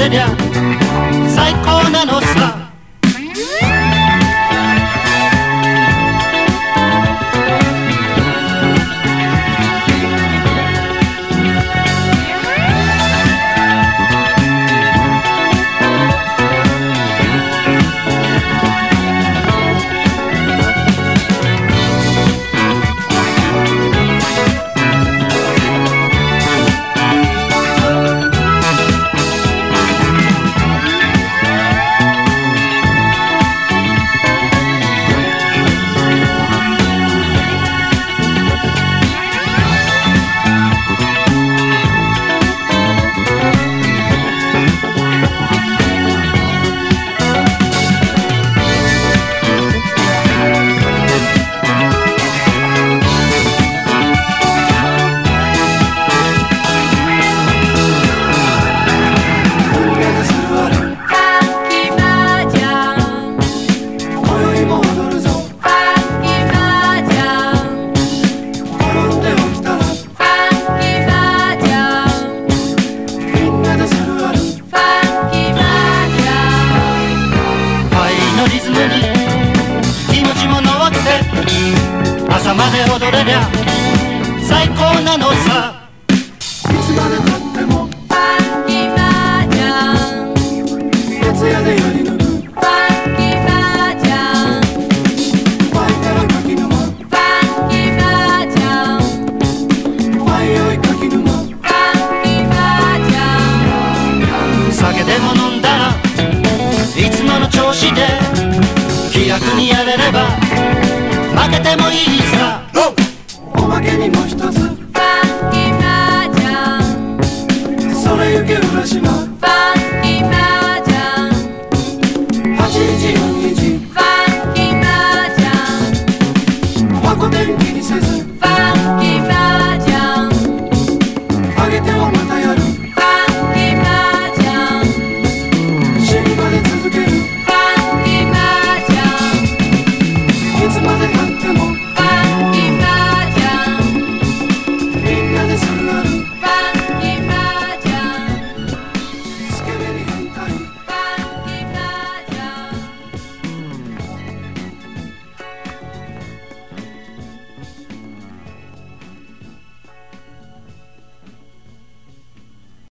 れりゃ最高なのさ。朝まで踊れりゃ最高なのさ。 いつまでたってもファンキーマージャン、 徹夜でやり抜くファンキーマージャン、 湧いたら柿沼ファンキーマージャン、 わいよい柿沼ファンキーマージャン。 酒でも飲んだらいつもの調子で気楽にやれれば負けてもいいさ。 おまけにも一つファンキーマージャン、 それゆけ浦島ファンキーマージャン、 814-1 ファンキーマージャン。 箱天気にせず